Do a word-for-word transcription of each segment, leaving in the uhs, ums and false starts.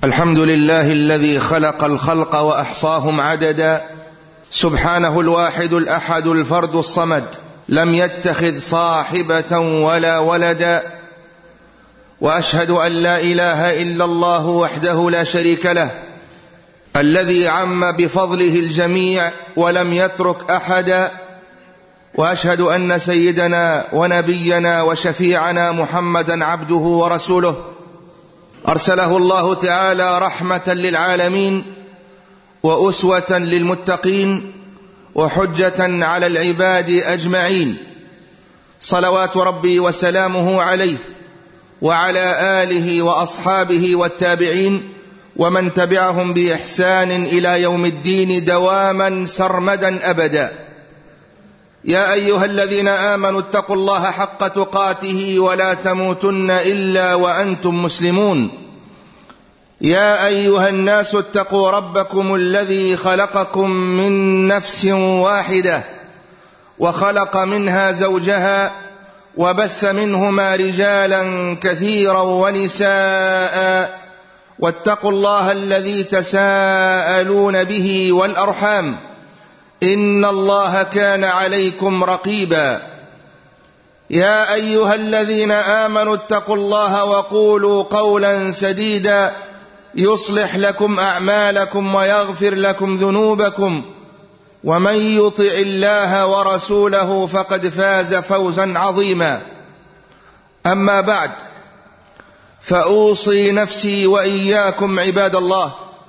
الحمد لله الذي خلق الخلق وأحصاهم عددا، سبحانه الواحد الأحد الفرد الصمد، لم يتخذ صاحبة ولا ولدا، وأشهد أن لا إله إلا الله وحده لا شريك له، الذي عم بفضله الجميع ولم يترك أحدا. وأشهد أن سيدنا ونبينا وشفيعنا محمدا عبده ورسوله، أرسله الله تعالى رحمة للعالمين وأسوة للمتقين وحجة على العباد أجمعين، صلوات ربي وسلامه عليه وعلى آله وأصحابه والتابعين ومن تبعهم بإحسان إلى يوم الدين دواما سرمدا أبدا. يا أيها الذين آمنوا اتقوا الله حق تقاته ولا تموتن إلا وأنتم مسلمون. يا أيها الناس اتقوا ربكم الذي خلقكم من نفس واحدة وخلق منها زوجها وبث منهما رجالا كثيرا ونساء، واتقوا الله الذي تساءلون به والأرحام، إن الله كان عليكم رقيبا. يا أيها الذين آمنوا اتقوا الله وقولوا قولا سديدا يصلح لكم أعمالكم ويغفر لكم ذنوبكم، ومن يطع الله ورسوله فقد فاز فوزا عظيما. أما بعد، فأوصي نفسي وإياكم عباد الله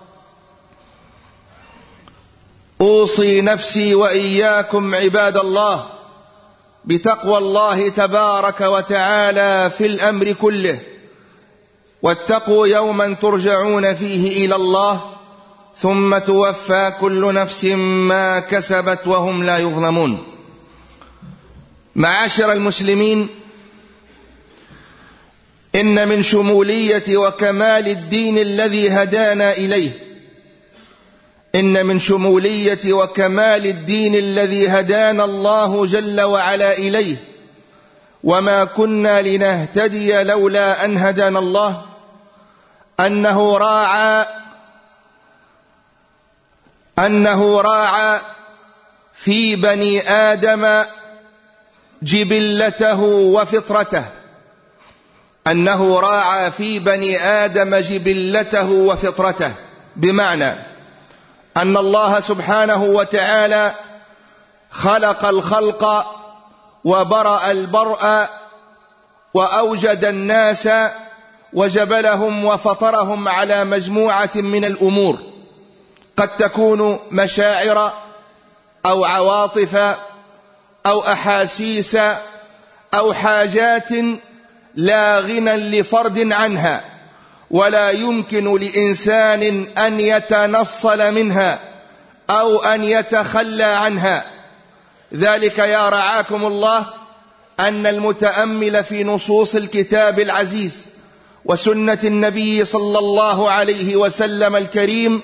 أوصي نفسي وإياكم عباد الله بتقوى الله تبارك وتعالى في الأمر كله، واتقوا يوما ترجعون فيه إلى الله ثم توفى كل نفس ما كسبت وهم لا يظلمون. معاشر المسلمين، إن من شمولية وكمال الدين الذي هدانا إليه إن من شمولية وكمال الدين الذي هدانا الله جل وعلا إليه، وما كنا لنهتدي لولا أن هدانا الله، أنه راعى أنه راعى في بني آدم جبلته وفطرته أنه راعى في بني آدم جبلته وفطرته بمعنى أن الله سبحانه وتعالى خلق الخلق وبرأ البرء وأوجد الناس وجبلهم وفطرهم على مجموعة من الأمور، قد تكون مشاعر أو عواطف أو أحاسيس أو حاجات لا غنى لفرد عنها، ولا يمكن لإنسان أن يتنصل منها أو أن يتخلى عنها. ذلك يا رعاكم الله أن المتأمل في نصوص الكتاب العزيز وسنة النبي صلى الله عليه وسلم الكريم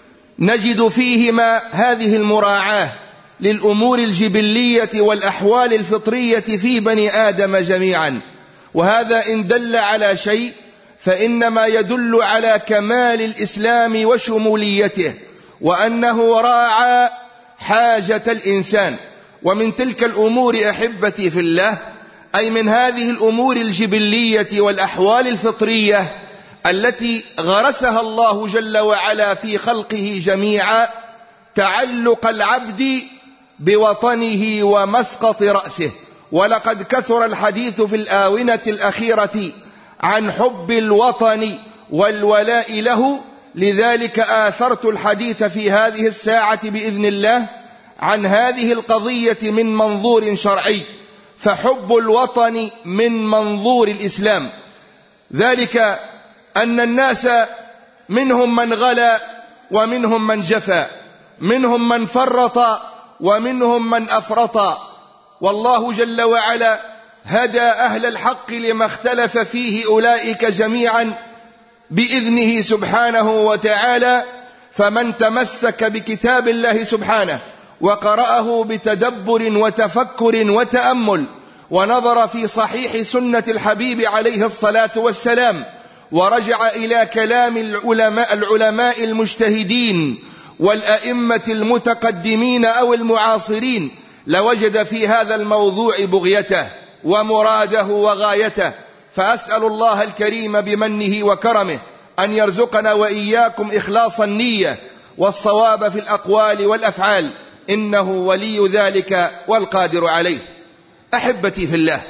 نجد فيهما هذه المراعاة للأمور الجبلية والأحوال الفطرية في بني آدم جميعا. وهذا إن دل على شيء فإنما يدل على كمال الإسلام وشموليته، وأنه راعى حاجة الإنسان. ومن تلك الأمور أحبتي في الله، أي من هذه الأمور الجبلية والأحوال الفطرية التي غرسها الله جل وعلا في خلقه جميعا، تعلق العبد بوطنه ومسقط رأسه. ولقد كثر الحديث في الآونة الأخيرة عن حب الوطن والولاء له، لذلك آثرت الحديث في هذه الساعة بإذن الله عن هذه القضية من منظور شرعي، فحب الوطن من منظور الإسلام. ذلك أن الناس منهم من غلا ومنهم من جفا، منهم من فرط ومنهم من أفرط، والله جل وعلا هدى أهل الحق لما اختلف فيه أولئك جميعا بإذنه سبحانه وتعالى. فمن تمسك بكتاب الله سبحانه وقرأه بتدبر وتفكر وتأمل، ونظر في صحيح سنة الحبيب عليه الصلاة والسلام، ورجع إلى كلام العلماء, العلماء المجتهدين والأئمة المتقدمين أو المعاصرين لوجد في هذا الموضوع بغيته ومراده وغايته. فأسأل الله الكريم بمنه وكرمه أن يرزقنا وإياكم إخلاص النية والصواب في الأقوال والأفعال، إنه ولي ذلك والقادر عليه. أحبتي في الله،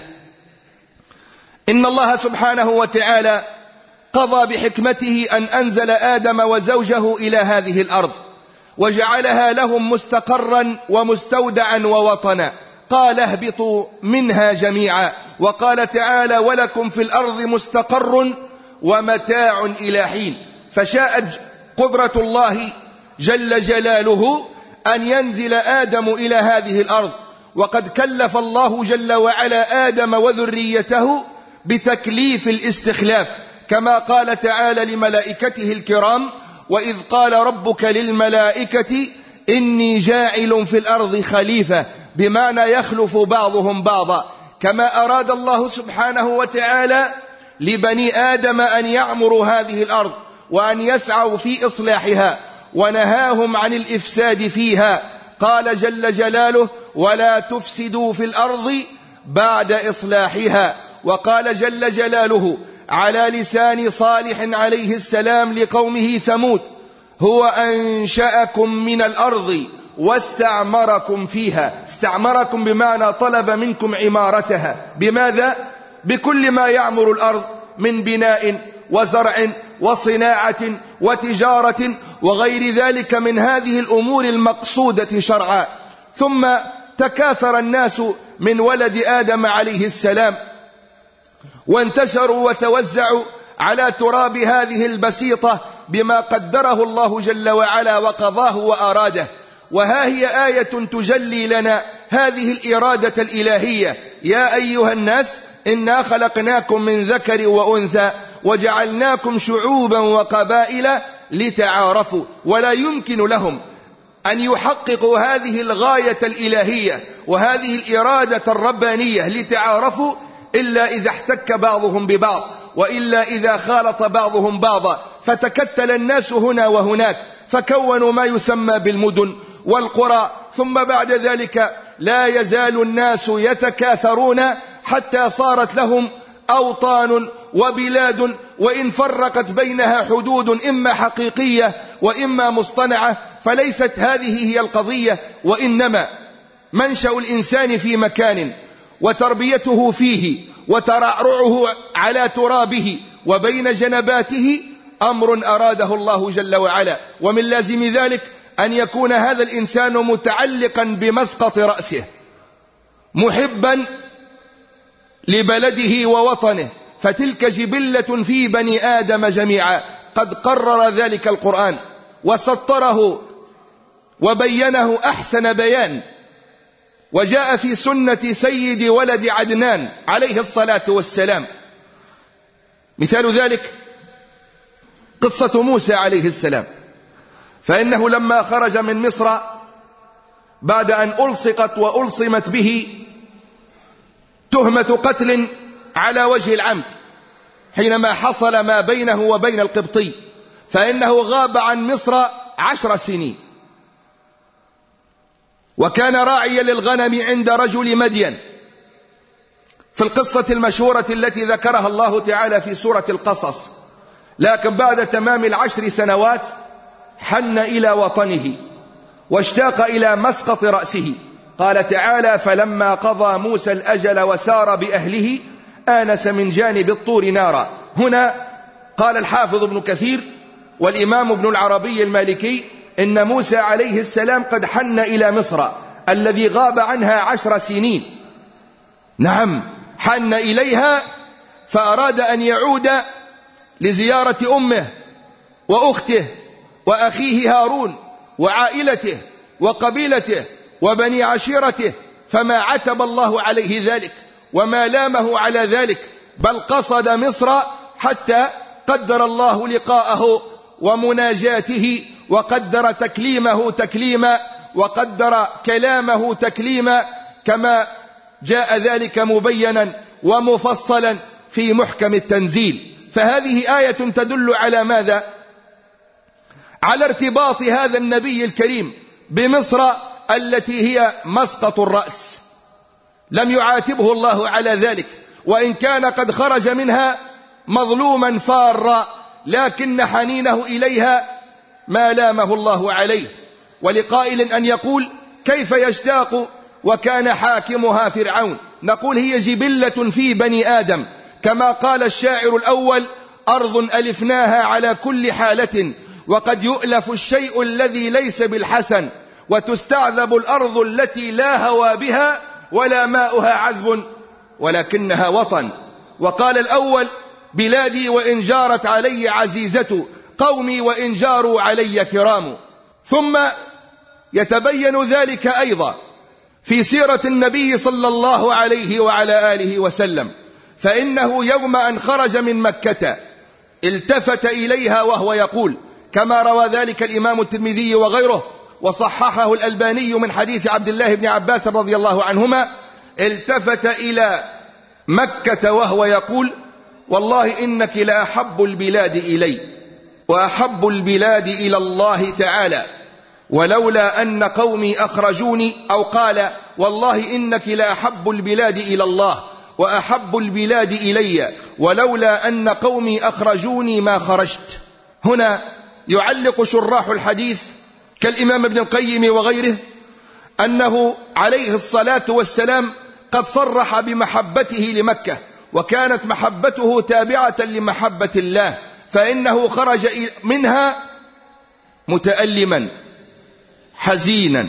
إن الله سبحانه وتعالى قضى بحكمته أن أنزل آدم وزوجه إلى هذه الأرض وجعلها لهم مستقرا ومستودعا ووطنا. قال اهبطوا منها جميعا، وقال تعالى ولكم في الأرض مستقر ومتاع إلى حين. فشاءت قدرة الله جل جلاله أن ينزل آدم إلى هذه الأرض، وقد كلف الله جل وعلا آدم وذريته بتكليف الاستخلاف، كما قال تعالى لملائكته الكرام وإذ قال ربك للملائكة إني جاعل في الأرض خليفة، بمعنى يخلف بعضهم بعضا. كما أراد الله سبحانه وتعالى لبني آدم أن يعمروا هذه الأرض وأن يسعوا في إصلاحها، ونهاهم عن الإفساد فيها. قال جل جلاله ولا تفسدوا في الأرض بعد إصلاحها. وقال جل جلاله على لسان صالح عليه السلام لقومه ثمود هو أنشأكم من الأرض واستعمركم فيها. استعمركم بمعنى طلب منكم عمارتها. بماذا؟ بكل ما يعمر الأرض من بناء وزرع وصناعة وتجارة وغير ذلك من هذه الأمور المقصودة شرعا. ثم تكاثر الناس من ولد آدم عليه السلام وانتشروا وتوزعوا على تراب هذه البسيطة بما قدره الله جل وعلا وقضاه وأراده. وها هي آية تجلي لنا هذه الإرادة الإلهية: يا أيها الناس إنا خلقناكم من ذكر وأنثى وجعلناكم شعوبا وقبائل لتعارفوا. ولا يمكن لهم أن يحققوا هذه الغاية الإلهية وهذه الإرادة الربانية لتعارفوا إلا إذا احتك بعضهم ببعض، وإلا إذا خالط بعضهم بعضا، فتكتل الناس هنا وهناك فكونوا ما يسمى بالمدن والقرى. ثم بعد ذلك لا يزال الناس يتكاثرون حتى صارت لهم أوطان وبلاد، وإن فرقت بينها حدود إما حقيقية وإما مصطنعة، فليست هذه هي القضية، وإنما منشأ الإنسان في مكان وتربيته فيه وترعرعه على ترابه وبين جنباته أمر أراده الله جل وعلا. ومن لازم ذلك أن يكون هذا الإنسان متعلقا بمسقط رأسه، محبا لبلده ووطنه، فتلك جبلة في بني آدم جميعا. قد قرر ذلك القرآن وسطره وبينه أحسن بيان، وجاء في سنة سيد ولد عدنان عليه الصلاة والسلام. مثال ذلك قصة موسى عليه السلام، فإنه لما خرج من مصر بعد أن ألصقت وألصمت به تهمة قتل على وجه العمد حينما حصل ما بينه وبين القبطي، فإنه غاب عن مصر عشر سنين، وكان راعيا للغنم عند رجل مدين في القصة المشهورة التي ذكرها الله تعالى في سورة القصص. لكن بعد تمام العشر سنوات حن إلى وطنه واشتاق إلى مسقط رأسه. قال تعالى فلما قضى موسى الأجل وسار بأهله آنس من جانب الطور نارا. هنا قال الحافظ ابن كثير والإمام ابن العربي المالكي إن موسى عليه السلام قد حن إلى مصر الذي غاب عنها عشر سنين. نعم، حن إليها فأراد أن يعود لزيارة أمه وأخته وأخيه هارون وعائلته وقبيلته وبني عشيرته، فما عتب الله عليه ذلك وما لامه على ذلك، بل قصد مصر حتى قدر الله لقاءه ومناجاته، وقدر تكليمه تكليما، وقدر كلامه تكليما، كما جاء ذلك مبينا ومفصلا في محكم التنزيل. فهذه آية تدل على ماذا؟ على ارتباط هذا النبي الكريم بمصر التي هي مسقط الرأس. لم يعاتبه الله على ذلك، وإن كان قد خرج منها مظلوما فارا، لكن حنينه إليها ما لامه الله عليه. ولقائل أن يقول: كيف يشتاق وكان حاكمها فرعون؟ نقول: هي جبلة في بني آدم، كما قال الشاعر الأول: أرض ألفناها على كل حالة، وقد يؤلف الشيء الذي ليس بالحسن، وتستعذب الأرض التي لا هوى بها ولا ماؤها عذب ولكنها وطن. وقال الأول: بلادي وإن جارت علي عزيزة، قومي وإن جاروا علي كرام. ثم يتبين ذلك أيضا في سيرة النبي صلى الله عليه وعلى آله وسلم، فإنه يوم أن خرج من مكة التفت إليها وهو يقول، كما روى ذلك الإمام الترمذي وغيره وصححه الألباني من حديث عبد الله بن عباس رضي الله عنهما: التفت إلى مكة وهو يقول: والله إنك لأحب البلاد إلي وأحب البلاد إلى الله تعالى، ولولا أن قومي أخرجوني، أو قال: والله إنك لأحب البلاد إلى الله وأحب البلاد إلي، ولولا أن قومي أخرجوني ما خرجت. هنا يعلق شراح الحديث كالإمام ابن القيم وغيره أنه عليه الصلاة والسلام قد صرح بمحبته لمكة، وكانت محبته تابعة لمحبة الله، فإنه خرج منها متألما حزينا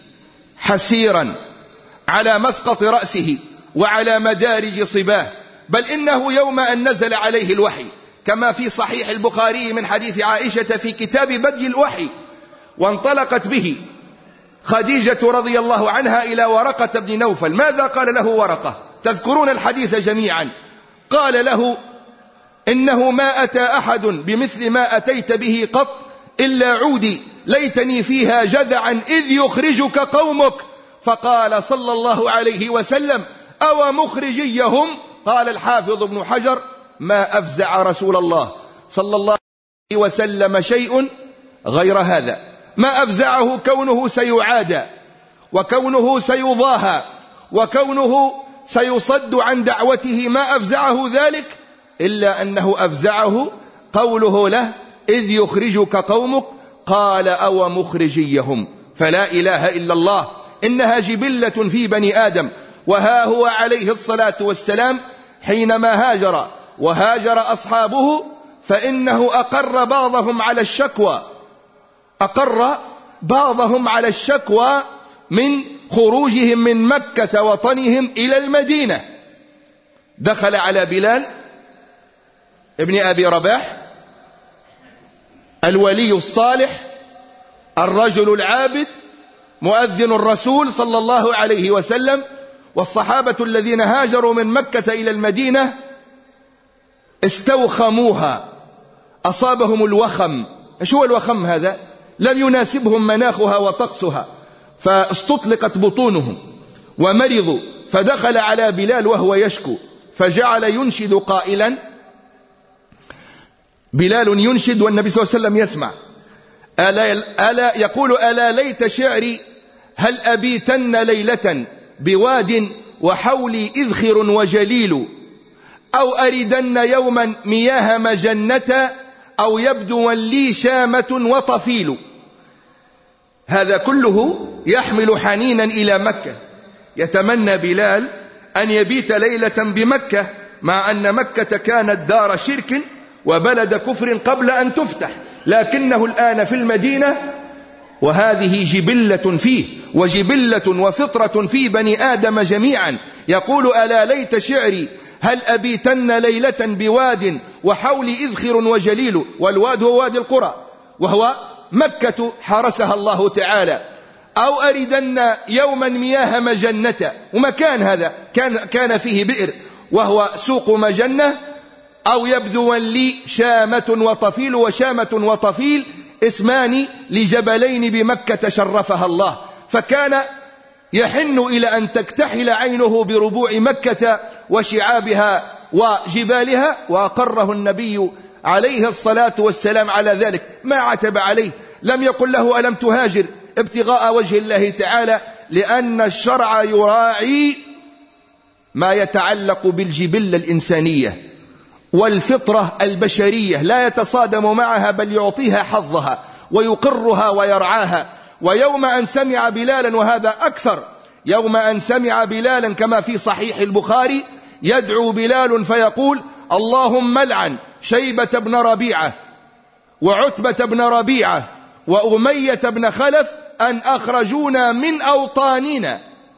حسيرا على مسقط رأسه وعلى مدارج صباه، بل إنه يوم أن نزل عليه الوحي كما في صحيح البخاري من حديث عائشة في كتاب بدء الوحي، وانطلقت به خديجة رضي الله عنها إلى ورقة بن نوفل. ماذا قال له ورقة؟ تذكرون الحديث جميعا. قال له: إنه ما أتى أحد بمثل ما أتيت به قط إلا عودي، ليتني فيها جذعا إذ يخرجك قومك. فقال صلى الله عليه وسلم: أو مخرجيهم؟ قال الحافظ ابن حجر: ما أفزع رسول الله صلى الله عليه وسلم شيء غير هذا، ما أفزعه كونه سيعادى، وكونه سيضاهى، وكونه سيصد عن دعوته، ما أفزعه ذلك إلا أنه أفزعه قوله له: إذ يخرجك قومك. قال: أو مخرجيهم؟ فلا إله إلا الله، إنها جبلة في بني آدم. وها هو عليه الصلاة والسلام حينما هاجر وهاجر أصحابه، فإنه أقر بعضهم على الشكوى أقر بعضهم على الشكوى من خروجهم من مكة وطنهم إلى المدينة. دخل على بلال ابن أبي رباح الولي الصالح الرجل العابد مؤذن الرسول صلى الله عليه وسلم، والصحابة الذين هاجروا من مكة إلى المدينة استوخموها، أصابهم الوخم. ايش هو الوخم هذا؟ لم يناسبهم مناخها وطقسها، فاستطلقت بطونهم ومرضوا، فدخل على بلال وهو يشكو، فجعل ينشد قائلا، بلال ينشد والنبي صلى الله عليه وسلم يسمع: ألا, ألا يقول: ألا ليت شعري هل أبيتن ليلة بواد وحولي إذخر وجليل، أو أردن يوما مياه مجنة، أو يبدو لي شامة وطفيل. هذا كله يحمل حنينا إلى مكة. يتمنى بلال أن يبيت ليلة بمكة، مع أن مكة كانت دار شرك وبلد كفر قبل أن تفتح، لكنه الآن في المدينة، وهذه جبلة فيه وجبلة وفطرة في بني آدم جميعا. يقول: ألا ليت شعري هل أبيتن ليلة بواد وحولي إذخر وجليل. والواد هو وادي القرى، وهو مكة حرسها الله تعالى. أو أردن يوما مياه مجنة، ومكان هذا كان, كان فيه بئر وهو سوق مجنة. أو يبدو لي شامة وطفيل، وشامة وطفيل اسمان لجبلين بمكة شرفها الله، فكان يحن إلى أن تكتحل عينه بربوع مكة وشعابها وجبالها، وأقره النبي عليه الصلاة والسلام على ذلك، ما عتب عليه، لم يقل له ألم تهاجر ابتغاء وجه الله تعالى، لأن الشرع يراعي ما يتعلق بالجبلة الإنسانية والفطرة البشرية، لا يتصادم معها بل يعطيها حظها ويقرها ويرعاها. ويوم أن سمع بلالا، وهذا أكثر، يوم أن سمع بلالا كما في صحيح البخاري يدعو بلال فيقول اللهم لعن شيبة بن ربيعة وعتبة بن ربيعة وأمية بن خلف أن أخرجونا من أوطاننا،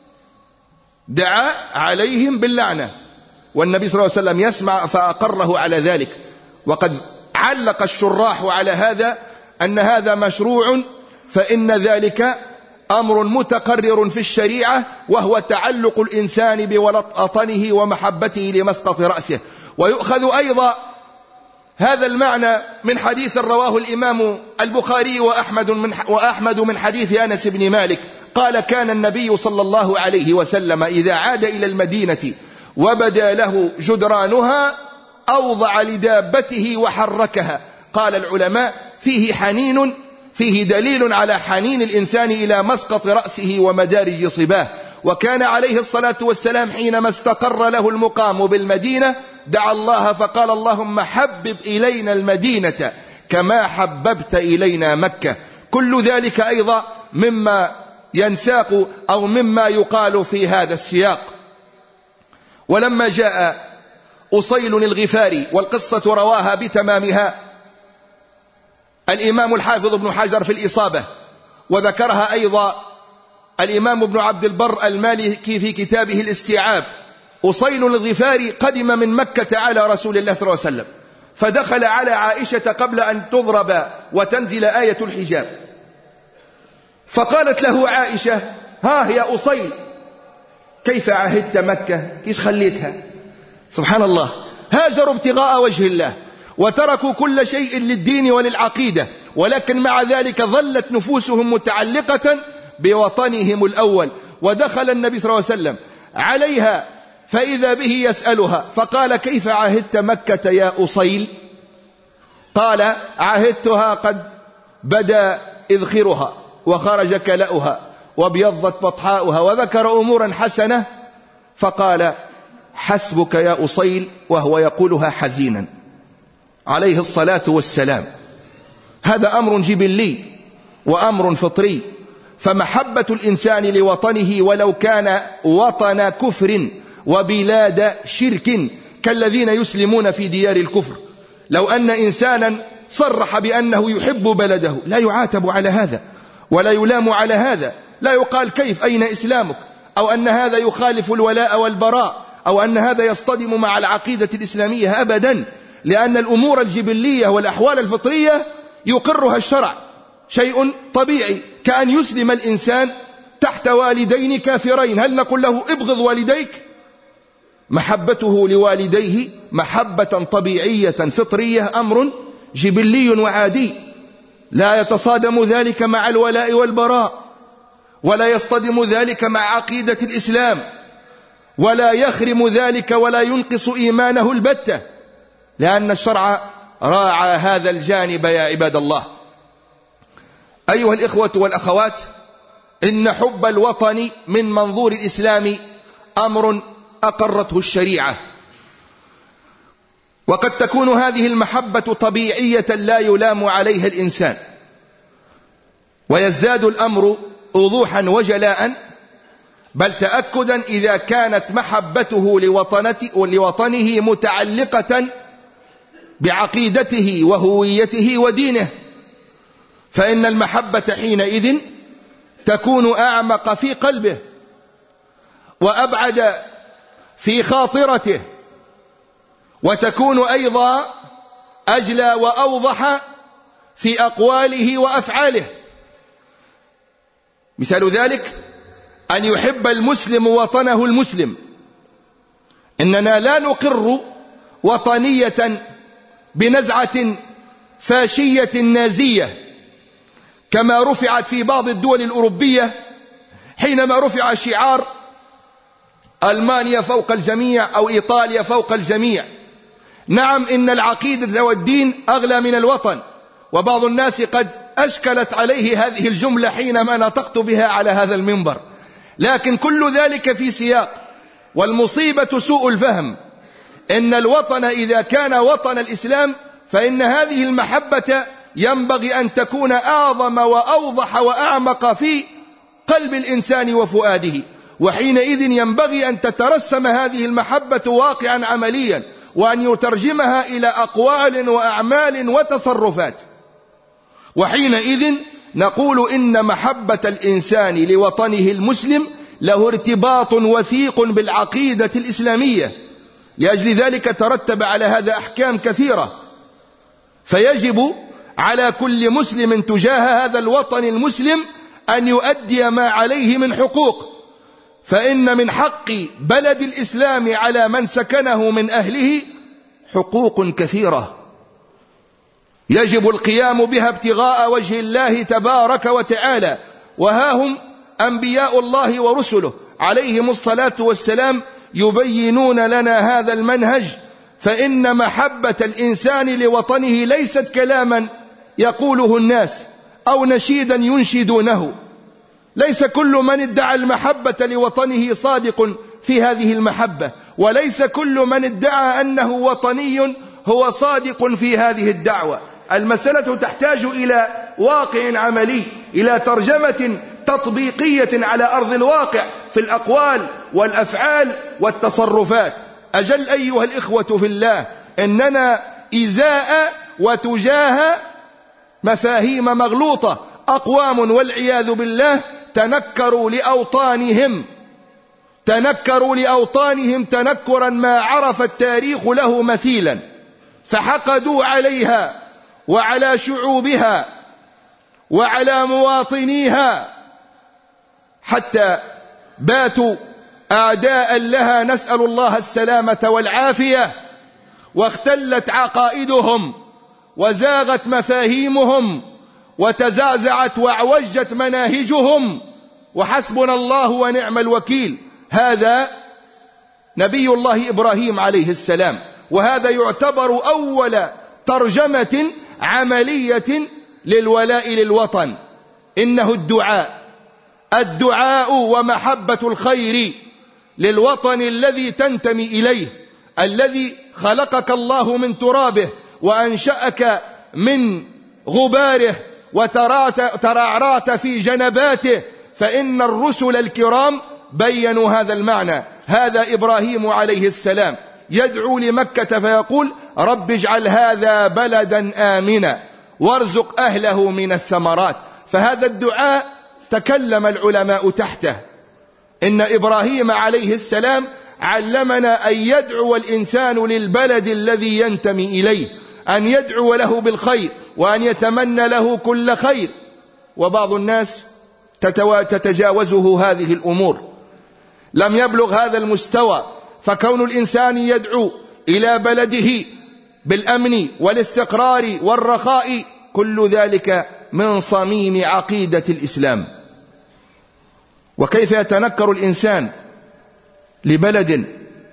دعا عليهم باللعنة، والنبي صلى الله عليه وسلم يسمع فأقره على ذلك. وقد علق الشراح على هذا أن هذا مشروع، فإن ذلك أمر متقرر في الشريعة، وهو تعلق الإنسان بوطنه ومحبته لمسقط رأسه. ويؤخذ أيضا هذا المعنى من حديث رواه الإمام البخاري وأحمد من, وأحمد من حديث أنس بن مالك قال كان النبي صلى الله عليه وسلم إذا عاد إلى المدينة وبدا له جدرانها أوضع لدابته وحركها. قال العلماء فيه حنين، فيه دليل على حنين الإنسان إلى مسقط رأسه ومدارج صباه. وكان عليه الصلاة والسلام حينما استقر له المقام بالمدينة دعا الله فقال اللهم حبب إلينا المدينة كما حببت إلينا مكة. كل ذلك أيضا مما ينساق أو مما يقال في هذا السياق. ولما جاء أصيل الغفاري، والقصة رواها بتمامها الإمام الحافظ ابن حجر في الإصابة، وذكرها أيضا الإمام ابن عبد البر المالكي في كتابه الاستيعاب. أصيل الغفاري قدم من مكة على رسول الله صلى الله عليه وسلم، فدخل على عائشة قبل أن تضرب وتنزل آية الحجاب، فقالت له عائشة ها يا أصيل كيف عهدت مكة، كيف خليتها؟ سبحان الله، هاجروا ابتغاء وجه الله وتركوا كل شيء للدين وللعقيدة، ولكن مع ذلك ظلت نفوسهم متعلقة بوطنهم الأول. ودخل النبي صلى الله عليه وسلم عليها فإذا به يسألها فقال كيف عهدت مكة يا أصيل؟ قال عهدتها قد بدا إذخرها وخرج كلأها وابيضت بطحاؤها، وذكر أمورا حسنة، فقال حسبك يا أصيل، وهو يقولها حزينا عليه الصلاة والسلام. هذا أمر جبلي وأمر فطري، فمحبة الإنسان لوطنه ولو كان وطن كفر وبلاد شرك كالذين يسلمون في ديار الكفر، لو أن إنسانا صرح بأنه يحب بلده لا يعاتب على هذا ولا يلام على هذا، لا يقال كيف أين إسلامك، أو أن هذا يخالف الولاء والبراء، أو أن هذا يصطدم مع العقيدة الإسلامية، أبدا، لأن الأمور الجبلية والأحوال الفطرية يقرها الشرع، شيء طبيعي، كأن يسلم الإنسان تحت والدين كافرين، هل نقول له ابغض والديك؟ محبته لوالديه محبة طبيعية فطرية، أمر جبلي وعادي، لا يتصادم ذلك مع الولاء والبراء، ولا يصطدم ذلك مع عقيدة الإسلام، ولا يخرم ذلك ولا ينقص إيمانه البتة، لأن الشرع راعى هذا الجانب يا عباد الله. أيها الإخوة والأخوات، إن حب الوطن من منظور الإسلام أمر أقرته الشريعة، وقد تكون هذه المحبة طبيعية لا يلام عليها الإنسان، ويزداد الأمر وضوحا وجلاء بل تأكدا إذا كانت محبته لوطنه متعلقة بعقيدته وهويته ودينه، فإن المحبة حينئذ تكون أعمق في قلبه وأبعد في خاطرته، وتكون أيضا أجلى وأوضح في أقواله وأفعاله. مثال ذلك أن يحب المسلم وطنه المسلم. إننا لا نقر وطنية بنزعة فاشية نازية كما رفعت في بعض الدول الأوروبية حينما رفع شعار ألمانيا فوق الجميع أو إيطاليا فوق الجميع. نعم، إن العقيدة والدين أغلى من الوطن، وبعض الناس قد أشكلت عليه هذه الجملة حينما نطقت بها على هذا المنبر، لكن كل ذلك في سياق. والمصيبة سوء الفهم. إن الوطن إذا كان وطن الإسلام فإن هذه المحبة ينبغي أن تكون أعظم وأوضح وأعمق في قلب الإنسان وفؤاده، وحينئذ ينبغي أن تترسم هذه المحبة واقعا عمليا، وأن يترجمها إلى أقوال وأعمال وتصرفات. وحينئذ نقول إن محبة الإنسان لوطنه المسلم له ارتباط وثيق بالعقيدة الإسلامية، لأجل ذلك ترتب على هذا أحكام كثيرة. فيجب على كل مسلم تجاه هذا الوطن المسلم أن يؤدي ما عليه من حقوق، فإن من حق بلد الإسلام على من سكنه من أهله حقوق كثيرة يجب القيام بها ابتغاء وجه الله تبارك وتعالى. وها هم أنبياء الله ورسله عليهم الصلاة والسلام يبينون لنا هذا المنهج. فإن محبة الإنسان لوطنه ليست كلاما يقوله الناس أو نشيدا ينشدونه. ليس كل من ادعى المحبة لوطنه صادق في هذه المحبة، وليس كل من ادعى أنه وطني هو صادق في هذه الدعوة. المسألة تحتاج إلى واقع عملي، إلى ترجمة تطبيقية على أرض الواقع في الأقوال والأفعال والتصرفات. أجل أيها الإخوة في الله، إننا إزاء وتجاه مفاهيم مغلوطة أقوام والعياذ بالله تنكروا لأوطانهم تنكروا لأوطانهم تنكرا ما عرف التاريخ له مثيلا، فحقدوا عليها وعلى شعوبها وعلى مواطنيها حتى باتوا أعداء لها، نسأل الله السلامة والعافية. واختلت عقائدهم وزاغت مفاهيمهم وتزعزعت وعوجت مناهجهم، وحسبنا الله ونعم الوكيل. هذا نبي الله إبراهيم عليه السلام، وهذا يعتبر أول ترجمة عملية للولاء للوطن. إنه الدعاء الدعاء ومحبة الخير للوطن الذي تنتمي إليه، الذي خلقك الله من ترابه وأنشأك من غباره وترعرعت في جنباته. فإن الرسل الكرام بينوا هذا المعنى. هذا إبراهيم عليه السلام يدعو لمكة فيقول: رب اجعل هذا بلدا آمنا وارزق أهله من الثمرات. فهذا الدعاء تكلم العلماء تحته. إن إبراهيم عليه السلام علمنا أن يدعو الإنسان للبلد الذي ينتمي إليه، أن يدعو له بالخير وأن يتمنى له كل خير. وبعض الناس تتجاوزه هذه الأمور، لم يبلغ هذا المستوى. فكون الإنسان يدعو إلى بلده بالأمن والاستقرار والرخاء كل ذلك من صميم عقيدة الإسلام. وكيف يتنكر الإنسان لبلد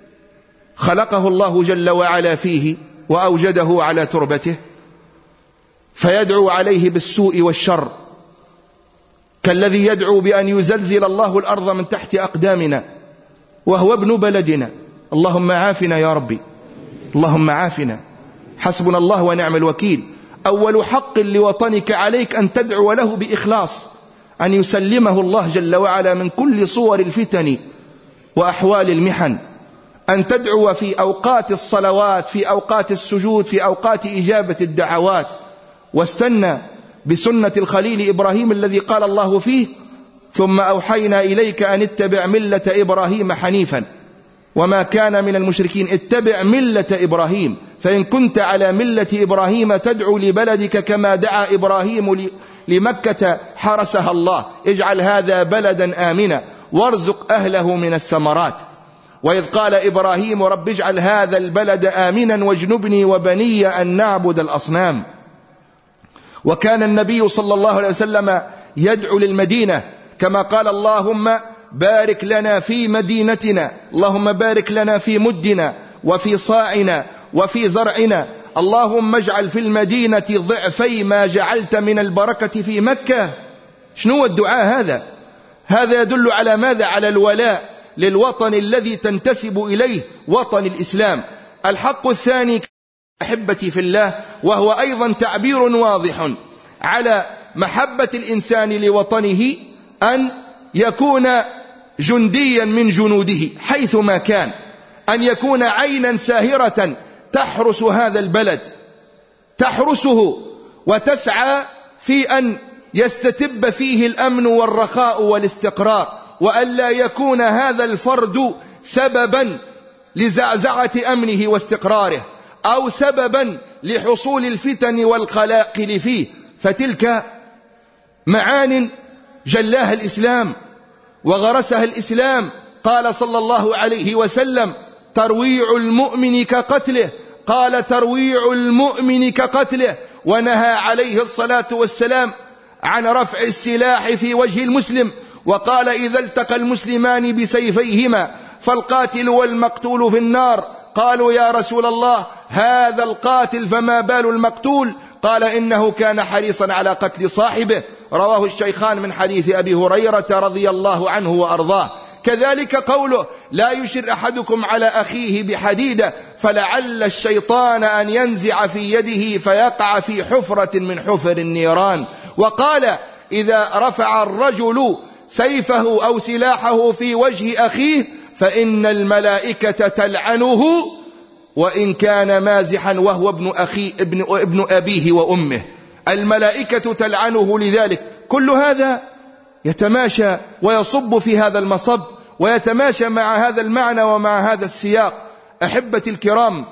خلقه الله جل وعلا فيه وأوجده على تربته فيدعو عليه بالسوء والشر، كالذي يدعو بأن يزلزل الله الأرض من تحت أقدامنا وهو ابن بلدنا. اللهم عافنا يا ربي، اللهم عافنا. حسبنا الله ونعم الوكيل. أول حق لوطنك عليك أن تدعو له بإخلاص، أن يسلمه الله جل وعلا من كل صور الفتن وأحوال المحن، أن تدعو في أوقات الصلوات، في أوقات السجود، في أوقات إجابة الدعوات. واستنى بسنة الخليل إبراهيم الذي قال الله فيه: ثم أوحينا إليك أن اتبع ملة إبراهيم حنيفا وما كان من المشركين. اتبع ملة إبراهيم، فإن كنت على ملة إبراهيم تدعو لبلدك كما دعا إبراهيم لمكة حرسها الله. اجعل هذا بلدا آمنا وارزق أهله من الثمرات. وإذ قال إبراهيم: رب اجعل هذا البلد آمنا واجنبني وبني أن نعبد الأصنام. وكان النبي صلى الله عليه وسلم يدعو للمدينة كما قال: اللهم بارك لنا في مدينتنا، اللهم بارك لنا في مدنا وفي صاعنا وفي زرعنا، اللهم اجعل في المدينة ضعفي ما جعلت من البركة في مكة. شنو الدعاء هذا؟ هذا يدل على ماذا؟ على الولاء للوطن الذي تنتسب إليه، وطن الإسلام. الحق الثاني أحبتي في الله، وهو أيضا تعبير واضح على محبة الإنسان لوطنه، أن يكون جنديا من جنوده حيثما كان، أن يكون عينا ساهرة تحرس هذا البلد، تحرسه وتسعى في أن يستتب فيه الأمن والرخاء والاستقرار، وألا يكون هذا الفرد سببا لزعزعة أمنه واستقراره، أو سببا لحصول الفتن والقلاقل فيه. فتلك معان جلاها الإسلام وغرسها الإسلام. قال صلى الله عليه وسلم: ترويع المؤمن كقتله، قال ترويع المؤمن كقتله. ونهى عليه الصلاة والسلام عن رفع السلاح في وجه المسلم، وقال: إذا التقى المسلمان بسيفيهما فالقاتل والمقتول في النار. قالوا: يا رسول الله، هذا القاتل فما بال المقتول؟ قال: إنه كان حريصا على قتل صاحبه. رواه الشيخان من حديث أبي هريرة رضي الله عنه وأرضاه. كذلك قوله: لا يشر أحدكم على أخيه بحديدة فلعل الشيطان أن ينزع في يده فيقع في حفرة من حفر النيران. وقال: إذا رفع الرجل سيفه أو سلاحه في وجه أخيه فإن الملائكة تلعنه وإن كان مازحا وهو ابن أخي ابن, ابن أبيه وأمه. الملائكة تلعنه لذلك. كل هذا يتماشى ويصب في هذا المصب، ويتماشى مع هذا المعنى ومع هذا السياق. أحبتي الكرام،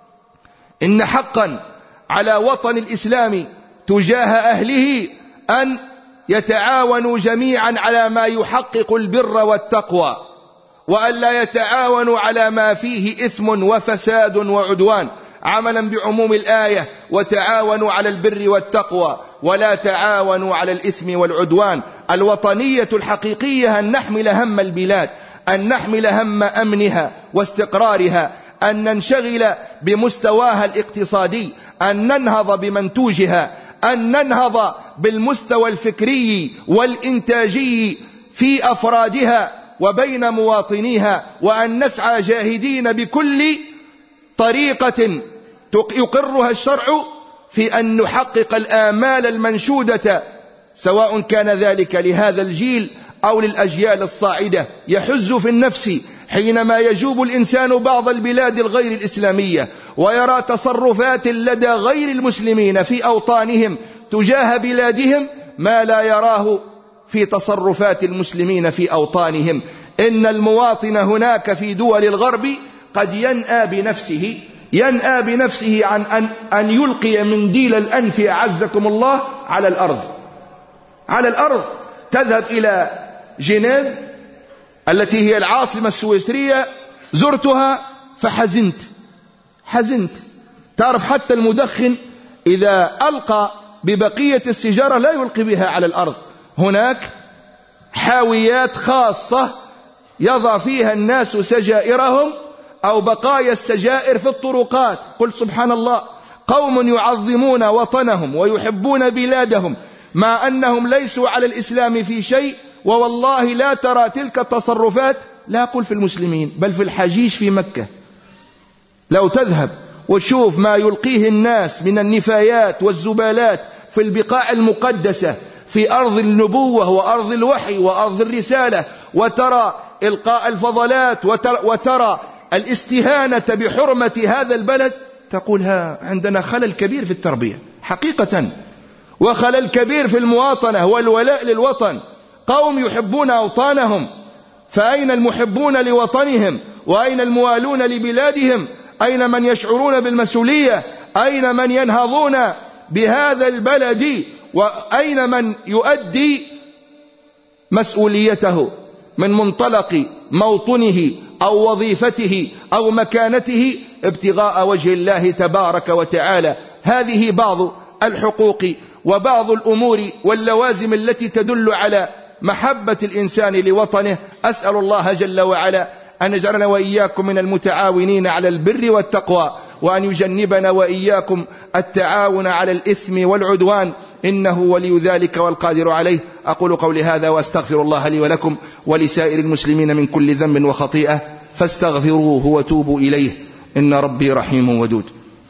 إن حقا على وطن الإسلام تجاه أهله أن يتعاونوا جميعا على ما يحقق البر والتقوى، وأن لا يتعاونوا على ما فيه إثم وفساد وعدوان، عملا بعموم الآية: وتعاونوا على البر والتقوى ولا تعاونوا على الإثم والعدوان. الوطنية الحقيقية أن نحمل هم البلاد، أن نحمل هم أمنها واستقرارها، أن ننشغل بمستواها الاقتصادي، أن ننهض بمنتوجها، أن ننهض بالمستوى الفكري والإنتاجي في أفرادها وبين مواطنيها، وأن نسعى جاهدين بكل طريقة يقرها الشرع في أن نحقق الآمال المنشودة، سواء كان ذلك لهذا الجيل أو للأجيال الصاعدة. يحز في النفس حينما يجوب الإنسان بعض البلاد الغير الإسلامية ويرى تصرفات لدى غير المسلمين في أوطانهم تجاه بلادهم ما لا يراه في تصرفات المسلمين في أوطانهم. إن المواطن هناك في دول الغرب قد ينأى بنفسه ينأى بنفسه عن أن, أن يلقي منديل الأنف أعزكم الله على الأرض على الأرض تذهب إلى جنيف التي هي العاصمة السويسرية، زرتها فحزنت حزنت تعرف حتى المدخن إذا ألقى ببقية السيجارة لا يلقي بها على الأرض، هناك حاويات خاصة يضع فيها الناس سجائرهم أو بقايا السجائر في الطرقات. قلت سبحان الله، قوم يعظمون وطنهم ويحبون بلادهم مع أنهم ليسوا على الإسلام في شيء، ووالله لا ترى تلك التصرفات، لا أقول في المسلمين بل في الحجيج في مكة. لو تذهب وتشوف ما يلقيه الناس من النفايات والزبالات في البقاع المقدسة في أرض النبوة وأرض الوحي وأرض الرسالة، وترى إلقاء الفضلات وترى, وترى الاستهانة بحرمة هذا البلد، تقول ها عندنا خلل كبير في التربية حقيقة، وخلل كبير في المواطنة والولاء للوطن. قوم يحبون أوطانهم، فأين المحبون لوطنهم؟ وأين الموالون لبلادهم؟ أين من يشعرون بالمسؤولية؟ أين من ينهضون بهذا البلد؟ وأين من يؤدي مسؤوليته من منطلق موطنه أو وظيفته أو مكانته ابتغاء وجه الله تبارك وتعالى؟ هذه بعض الحقوق وبعض الأمور واللوازم التي تدل على محبة الإنسان لوطنه. أسأل الله جل وعلا أن يجعلنا وإياكم من المتعاونين على البر والتقوى، وأن يجنبنا وإياكم التعاون على الإثم والعدوان، إنه ولي ذلك والقادر عليه. أقول قولي هذا وأستغفر الله لي ولكم ولسائر المسلمين من كل ذنب وخطيئة، فاستغفروه وتوبوا إليه، إن ربي رحيم ودود.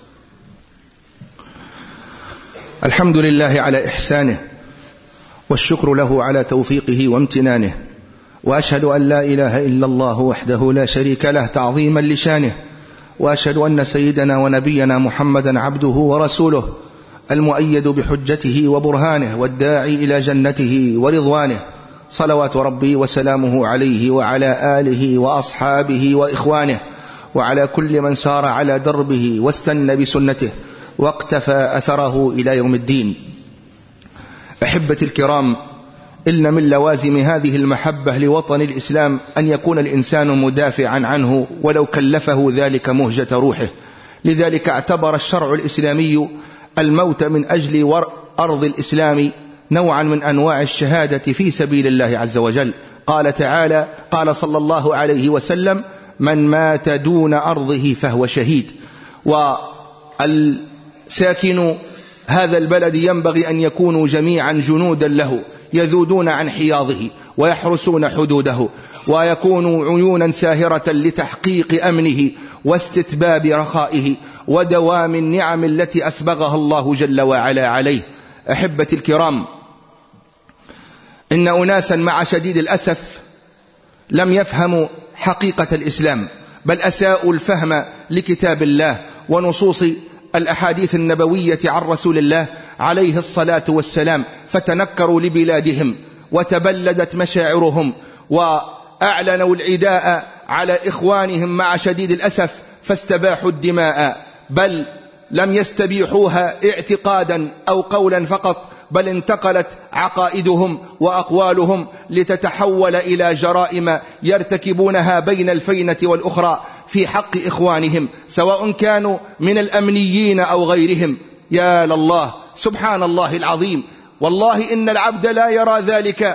الحمد لله على إحسانه، والشكر له على توفيقه وامتنانه، وأشهد أن لا إله إلا الله وحده لا شريك له تعظيما لشانه، وأشهد أن سيدنا ونبينا محمدا عبده ورسوله، المؤيد بحجته وبرهانه، والداعي إلى جنته ورضوانه، صلوات ربي وسلامه عليه وعلى آله وأصحابه وإخوانه، وعلى كل من سار على دربه واستنى بسنته واقتفى أثره إلى يوم الدين. أحبتي الكرام، إن من لوازم هذه المحبة لوطن الإسلام أن يكون الإنسان مدافعا عنه ولو كلفه ذلك مهجة روحه. لذلك اعتبر الشرع الإسلامي الموت من أجل أرض الإسلام نوعا من أنواع الشهادة في سبيل الله عز وجل. قال تعالى: قال صلى الله عليه وسلم: من مات دون أرضه فهو شهيد. والساكن هذا البلد ينبغي أن يكونوا جميعا جنودا له، يذودون عن حياضه ويحرسون حدوده، ويكونوا عيونا ساهرة لتحقيق أمنه واستتباب رخائه ودوام النعم التي أسبغها الله جل وعلا عليه. أحبتي الكرام، إن أناسا مع شديد الأسف لم يفهموا حقيقة الإسلام، بل أساءوا الفهم لكتاب الله ونصوص الأحاديث النبوية عن رسول الله عليه الصلاة والسلام، فتنكروا لبلادهم وتبلدت مشاعرهم، وأعلنوا العداء على إخوانهم مع شديد الأسف، فاستباحوا الدماء، بل لم يستبيحوها اعتقادا أو قولا فقط، بل انتقلت عقائدهم وأقوالهم لتتحول إلى جرائم يرتكبونها بين الفينة والأخرى في حق إخوانهم، سواء كانوا من الأمنيين أو غيرهم. يا لله، سبحان الله العظيم، والله إن العبد لا يرى ذلك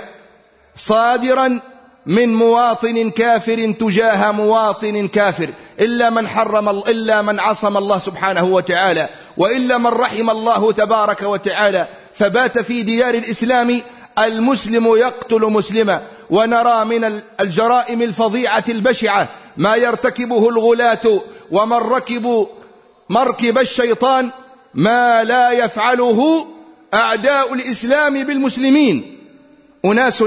صادرا من مواطن كافر تجاه مواطن كافر، إلا من حرم إلا من عصم الله سبحانه وتعالى، وإلا من رحم الله تبارك وتعالى. فبات في ديار الإسلام المسلم يقتل مسلما، ونرى من الجرائم الفظيعة البشعة ما يرتكبه الغلاة ومن ركبوا مركب الشيطان ما لا يفعله أعداء الإسلام بالمسلمين. أناس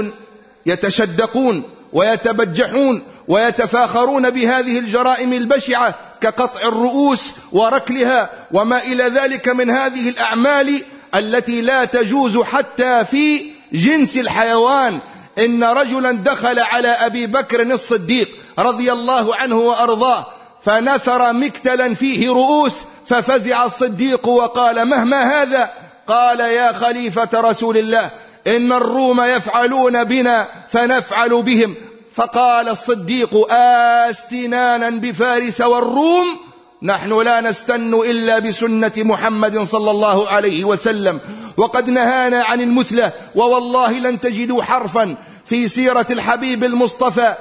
يتشدقون ويتبجحون ويتفاخرون بهذه الجرائم البشعة كقطع الرؤوس وركلها وما إلى ذلك من هذه الأعمال التي لا تجوز حتى في جنس الحيوان. إن رجلا دخل على أبي بكر الصديق رضي الله عنه وأرضاه فنثر مكتلا فيه رؤوس، ففزع الصديق وقال: مهما هذا؟ قال: يا خليفة رسول الله، إن الروم يفعلون بنا فنفعل بهم. فقال الصديق: آستنانا بفارس والروم؟ نحن لا نستن إلا بسنة محمد صلى الله عليه وسلم، وقد نهانا عن المثلة، ووالله لن تجدوا حرفا في سيرة الحبيب المصطفى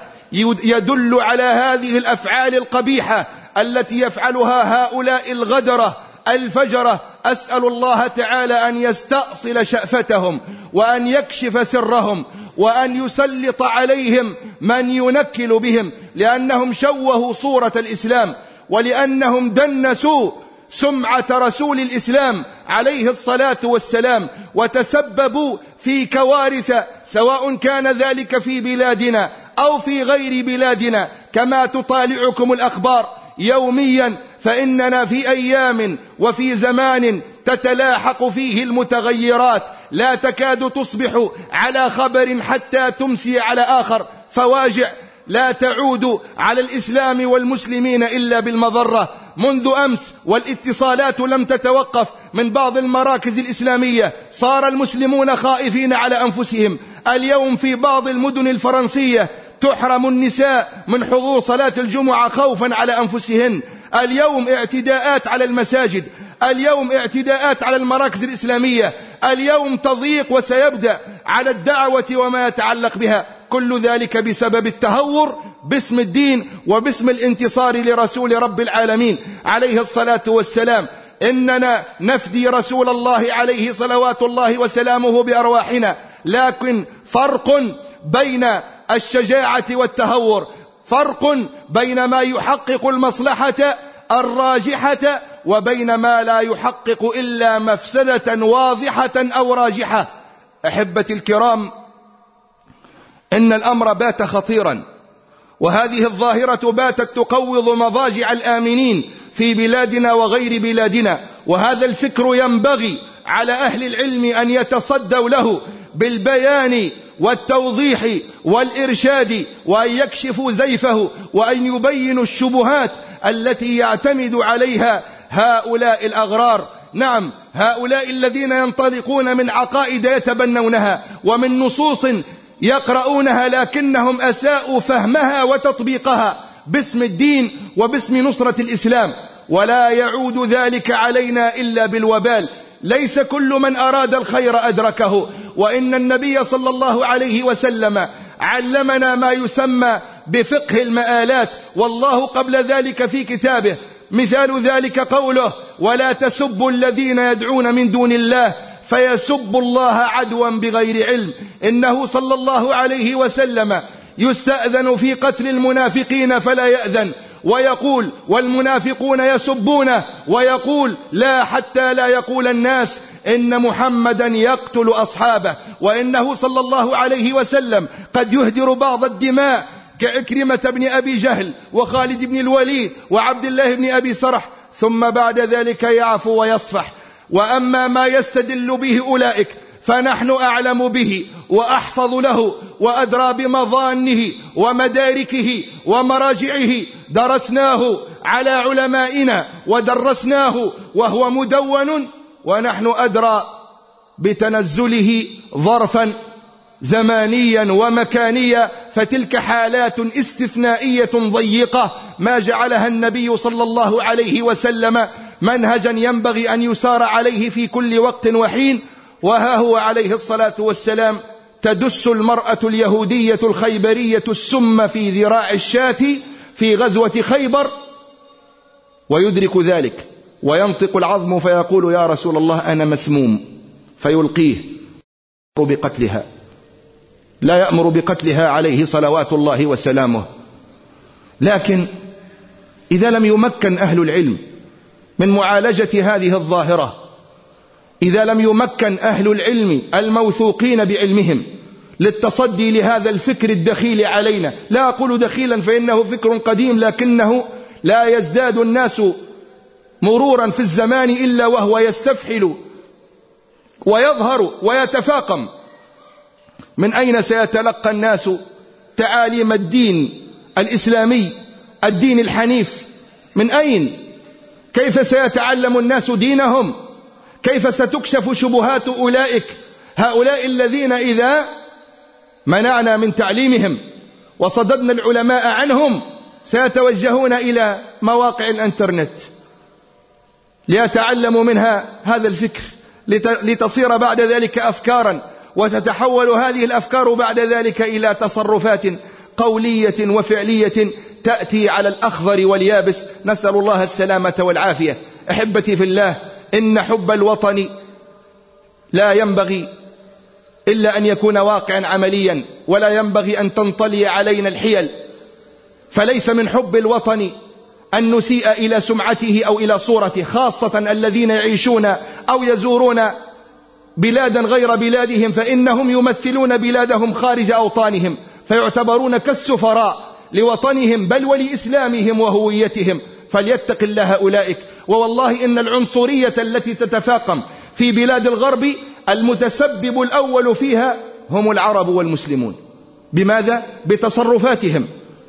يدل على هذه الأفعال القبيحة التي يفعلها هؤلاء الغدرة الفجرة. أسأل الله تعالى أن يستأصل شأفتهم، وأن يكشف سرهم، وأن يسلط عليهم من ينكل بهم، لأنهم شوهوا صورة الإسلام، ولأنهم دنسوا سمعة رسول الإسلام عليه الصلاة والسلام، وتسببوا في كوارث، سواء كان ذلك في بلادنا أو في غير بلادنا، كما تطالعكم الأخبار يوميا. فإننا في أيام وفي زمان تتلاحق فيه المتغيرات، لا تكاد تصبح على خبر حتى تمسي على آخر. فواجع لا تعود على الإسلام والمسلمين إلا بالمضرة. منذ أمس والاتصالات لم تتوقف من بعض المراكز الإسلامية، صار المسلمون خائفين على أنفسهم. اليوم في بعض المدن الفرنسية تحرم النساء من حضور صلاة الجمعة خوفا على أنفسهن. اليوم اعتداءات على المساجد، اليوم اعتداءات على المراكز الإسلامية، اليوم تضيق وسيبدأ على الدعوة وما يتعلق بها، كل ذلك بسبب التهور باسم الدين وباسم الانتصار لرسول رب العالمين عليه الصلاة والسلام. إننا نفدي رسول الله عليه صلوات الله وسلامه بأرواحنا، لكن فرق بين الشجاعة والتهور، فرق بين ما يحقق المصلحة الراجحة وبين ما لا يحقق إلا مفسدة واضحة أو راجحة. أحبتي الكرام، إن الأمر بات خطيرا، وهذه الظاهرة باتت تقوض مضاجع الآمنين في بلادنا وغير بلادنا، وهذا الفكر ينبغي على أهل العلم أن يتصدوا له بالبيان والتوضيح والإرشاد، وأن يكشفوا زيفه، وأن يبينوا الشبهات التي يعتمد عليها هؤلاء الأغرار. نعم، هؤلاء الذين ينطلقون من عقائد يتبنونها ومن نصوص يقرؤونها، لكنهم أساءوا فهمها وتطبيقها باسم الدين وباسم نصرة الإسلام، ولا يعود ذلك علينا إلا بالوبال. ليس كل من أراد الخير أدركه، وإن النبي صلى الله عليه وسلم علمنا ما يسمى بفقه المآلات، والله قبل ذلك في كتابه. مثال ذلك قوله: ولا تسبوا الذين يدعون من دون الله فيسبوا الله عدوا بغير علم. إنه صلى الله عليه وسلم يستأذن في قتل المنافقين فلا يأذن، ويقول: والمنافقون يسبونه، ويقول: لا حتى لا يقول الناس إن محمدا يقتل أصحابه. وإنه صلى الله عليه وسلم قد يهدر بعض الدماء كعكرمة بن أبي جهل وخالد بن الوليد وعبد الله بن أبي سرح، ثم بعد ذلك يعفو ويصفح. وأما ما يستدل به أولئك فنحن أعلم به وأحفظ له وأدرى بمظانه ومداركه ومراجعه، درسناه على علمائنا ودرسناه وهو مدون، ونحن أدرى بتنزله ظرفا زمانيا ومكانيا، فتلك حالات استثنائية ضيقة ما جعلها النبي صلى الله عليه وسلم منهجا ينبغي أن يسار عليه في كل وقت وحين. وها هو عليه الصلاة والسلام تدس المرأة اليهودية الخيبرية السم في ذراع الشاة في غزوة خيبر، ويدرك ذلك وينطق العظم فيقول: يا رسول الله أنا مسموم، فيلقيه بقتلها، لا يأمر بقتلها عليه صلوات الله وسلامه. لكن إذا لم يمكن أهل العلم من معالجة هذه الظاهرة، إذا لم يمكن أهل العلم الموثوقين بعلمهم للتصدي لهذا الفكر الدخيل علينا، لا أقول دخيلا فإنه فكر قديم، لكنه لا يزداد الناس مرورا في الزمان إلا وهو يستفحل ويظهر ويتفاقم. من أين سيتلقى الناس تعاليم الدين الإسلامي، الدين الحنيف؟ من أين؟ كيف سيتعلم الناس دينهم؟ كيف ستكشف شبهات أولئك هؤلاء الذين إذا منعنا من تعليمهم وصددنا العلماء عنهم سيتوجهون إلى مواقع الانترنت ليتعلموا منها هذا الفكر، لتصير بعد ذلك أفكارا، وتتحول هذه الأفكار بعد ذلك إلى تصرفات قولية وفعلية تأتي على الأخضر واليابس، نسأل الله السلامة والعافية. أحبتي في الله، إن حب الوطن لا ينبغي إلا أن يكون واقعا عمليا، ولا ينبغي أن تنطلي علينا الحيل. فليس من حب الوطن أن نسيء إلى سمعته أو إلى صورته، خاصة الذين يعيشون أو يزورون بلادا غير بلادهم، فإنهم يمثلون بلادهم خارج أوطانهم، فيعتبرون كالسفراء لوطنهم بل ولإسلامهم وهويتهم. فليتق الله أولئك. ووالله إن العنصرية التي تتفاقم في بلاد الغرب المتسبب الأول فيها هم العرب والمسلمون. بماذا؟ بتصرفاتهم.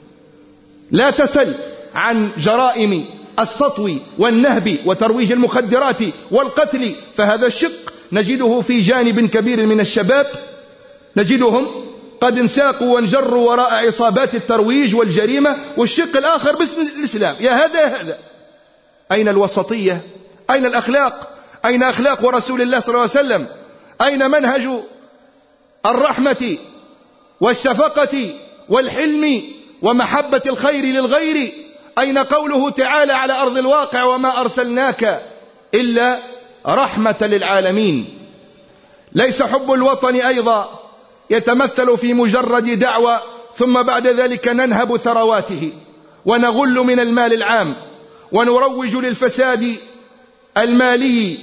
لا تسل عن جرائم السطو والنهب وترويج المخدرات والقتل، فهذا الشق نجده في جانب كبير من الشباب، نجدهم قد انساقوا وانجروا وراء عصابات الترويج والجريمة، والشق الآخر باسم الإسلام. يا هذا يا هذا، أين الوسطية؟ أين الأخلاق؟ أين أخلاق رسول الله صلى الله عليه وسلم؟ أين منهج الرحمة والشفقة والحلم ومحبة الخير للغير؟ أين قوله تعالى على أرض الواقع وما أرسلناك إلا رحمة للعالمين؟ ليس حب الوطن أيضا يتمثل في مجرد دعوة ثم بعد ذلك ننهب ثرواته ونغل من المال العام ونروج للفساد المالي.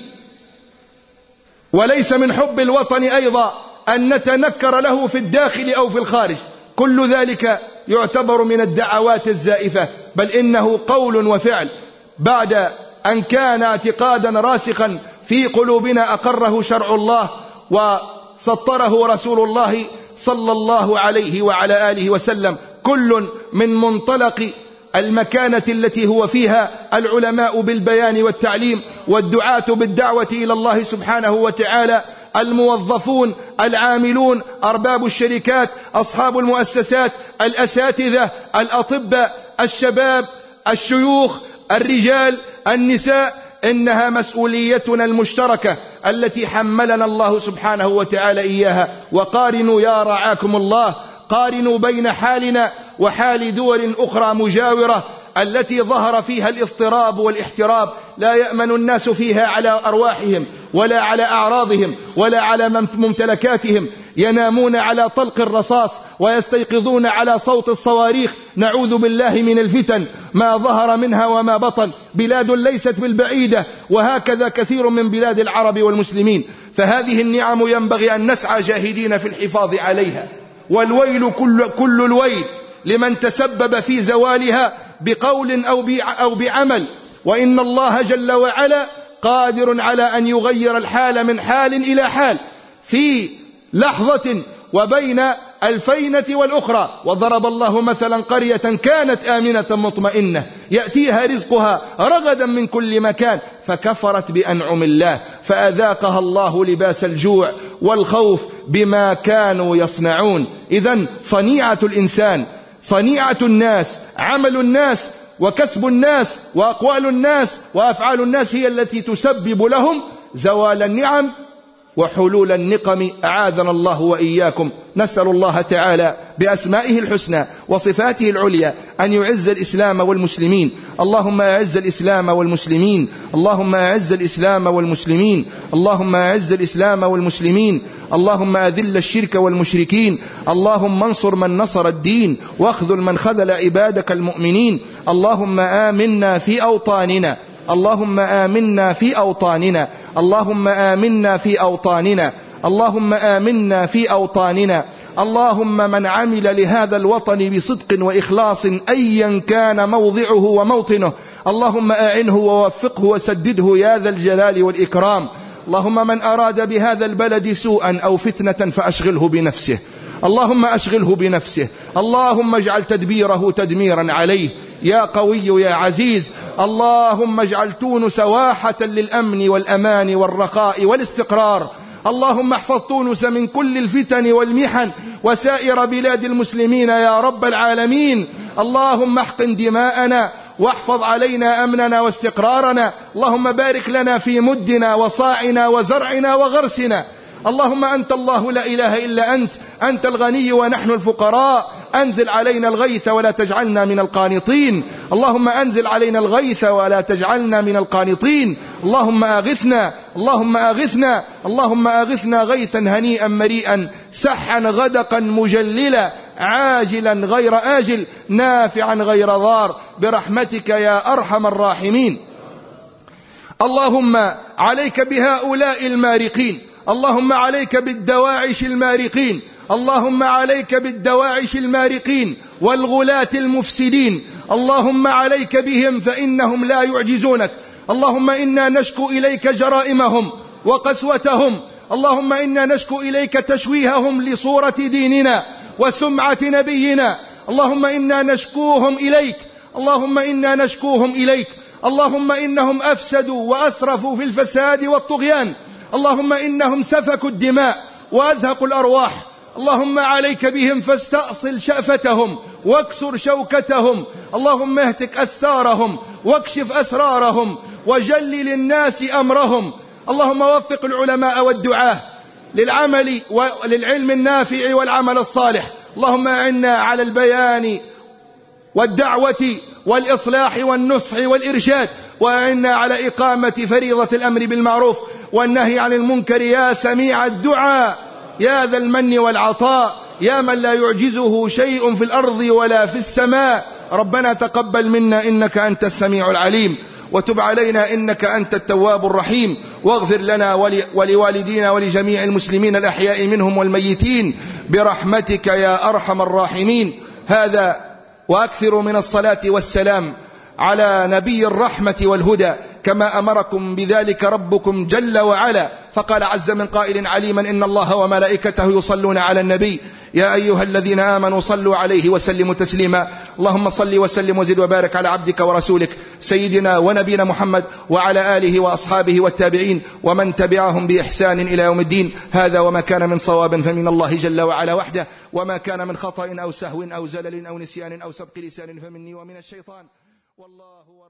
وليس من حب الوطن أيضا أن نتنكر له في الداخل أو في الخارج، كل ذلك يعتبر من الدعوات الزائفة، بل إنه قول وفعل بعد أن كان اعتقادا راسخا في قلوبنا أقره شرع الله وسطره رسول الله صلى الله عليه وعلى آله وسلم، كل من منطلق المكانة التي هو فيها العلماء بالبيان والتعليم، والدعاة بالدعوة إلى الله سبحانه وتعالى، الموظفون، العاملون، أرباب الشركات، أصحاب المؤسسات، الأساتذة، الأطباء، الشباب، الشيوخ، الرجال، النساء. إنها مسؤوليتنا المشتركة التي حملنا الله سبحانه وتعالى إياها. وقارنوا يا رعاكم الله، قارنوا بين حالنا وحال دول أخرى مجاورة التي ظهر فيها الاضطراب والاحتراب، لا يأمن الناس فيها على أرواحهم ولا على أعراضهم ولا على ممتلكاتهم، ينامون على طلق الرصاص ويستيقظون على صوت الصواريخ. نعوذ بالله من الفتن ما ظهر منها وما بطن، بلاد ليست بالبعيدة، وهكذا كثير من بلاد العرب والمسلمين. فهذه النعم ينبغي أن نسعى جاهدين في الحفاظ عليها، والويل كل, كل الويل لمن تسبب في زوالها بقول أو بعمل. وإن الله جل وعلا قادر على أن يغير الحال من حال إلى حال في لحظة وبين الفينة والأخرى. وضرب الله مثلا قرية كانت آمنة مطمئنة يأتيها رزقها رغدا من كل مكان فكفرت بأنعم الله فأذاقها الله لباس الجوع والخوف بما كانوا يصنعون. إذن صنيعة الإنسان، صنيعة الناس، عمل الناس وكسب الناس وأقوال الناس وأفعال الناس هي التي تسبب لهم زوال النعم وحلول النقم. أعاذنا الله وإياكم. نسأل الله تعالى بأسمائه الحسنى وصفاته العليا أن يعز الإسلام والمسلمين. اللهم أعز الإسلام والمسلمين، اللهم أعز الإسلام والمسلمين، اللهم أعز الإسلام والمسلمين، اللهم أذل الشرك والمشركين، اللهم انصر من نصر الدين واخذل من خذل عبادك المؤمنين. اللهم آمنا في أوطاننا، اللهم آمنا في أوطاننا، اللهم آمنا في أوطاننا، اللهم آمنا في أوطاننا. اللهم من عمل لهذا الوطن بصدق وإخلاص أيا كان موضعه وموطنه اللهم أعنه ووفقه وسدده يا ذا الجلال والإكرام. اللهم من أراد بهذا البلد سوءا أو فتنة فأشغله بنفسه، اللهم أشغله بنفسه، اللهم اجعل تدبيره تدميرا عليه يا قوي يا عزيز. اللهم اجعل تونس واحة للأمن والأمان والرخاء والاستقرار. اللهم احفظ تونس من كل الفتن والمحن وسائر بلاد المسلمين يا رب العالمين. اللهم احقن دماءنا واحفظ علينا أمننا واستقرارنا. اللهم بارك لنا في مدنا وصاعنا وزرعنا وغرسنا. اللهم أنت الله لا إله إلا أنت، أنت الغني ونحن الفقراء. أنزل علينا الغيث ولا تجعلنا من القانطين. اللهم أنزل علينا الغيث ولا تجعلنا من القانطين. اللهم أغثنا، اللهم أغثنا، اللهم أغثنا غيثا هنيئا مريئا سحا غدقا مجللا عاجلا غير آجل نافعا غير ضار برحمتك يا أرحم الراحمين. اللهم عليك بهؤلاء المارقين، اللهم عليك بالدواعش المارقين، اللهم عليك بالدواعش المارقين والغلاة المفسدين. اللهم عليك بهم فإنهم لا يعجزونك. اللهم إنا نشكو إليك جرائمهم وقسوتهم. اللهم إنا نشكو إليك تشويههم لصورة ديننا وسمعة نبينا. اللهم إنا نشكوهم إليك، اللهم إنا نشكوهم إليك. اللهم إنهم أفسدوا وأسرفوا في الفساد والطغيان. اللهم إنهم سفكوا الدماء وأزهقوا الأرواح. اللهم عليك بهم فاستأصل شأفتهم واكسر شوكتهم. اللهم اهتك أستارهم واكشف أسرارهم وجل للناس أمرهم. اللهم وفق العلماء والدعاة للعمل وللعلم النافع والعمل الصالح. اللهم أعنا على البيان والدعوة والإصلاح والنصح والإرشاد، وأعنا على إقامة فريضة الأمر بالمعروف والنهي عن المنكر يا سميع الدعاء، يا ذا المن والعطاء، يا من لا يعجزه شيء في الأرض ولا في السماء. ربنا تقبل منا إنك أنت السميع العليم، وتب علينا إنك أنت التواب الرحيم، واغفر لنا ولوالدينا ولجميع المسلمين الأحياء منهم والميتين برحمتك يا أرحم الراحمين. هذا وأكثر من الصلاة والسلام على نبي الرحمة والهدى كما أمركم بذلك ربكم جل وعلا، فقال عز من قائل عليما: إن الله وملائكته يصلون على النبي يا أيها الذين آمنوا صلوا عليه وسلموا تسليما. اللهم صل وسلم وزد وبارك على عبدك ورسولك سيدنا ونبينا محمد وعلى آله وأصحابه والتابعين ومن تبعهم بإحسان إلى يوم الدين. هذا وما كان من صواب فمن الله جل وعلا وحده، وما كان من خطأ أو سهو أو زلل أو نسيان أو سبق لسان فمني ومن الشيطان. والله